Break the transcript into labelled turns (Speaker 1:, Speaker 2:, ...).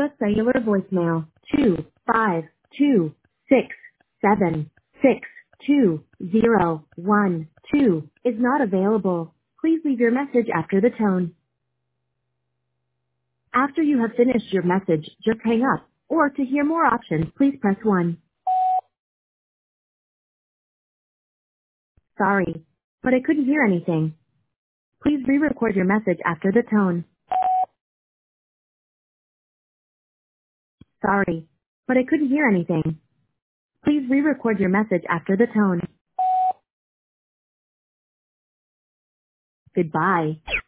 Speaker 1: The cellular voicemail 252676212 is not available. Please leave your message after the tone. After you have finished your message, just hang up. Or to hear more options, please press 1. Sorry, but I couldn't hear anything. Please re-record your message after the tone. Sorry, but I couldn't hear anything. Please re-record your message after the tone. Goodbye.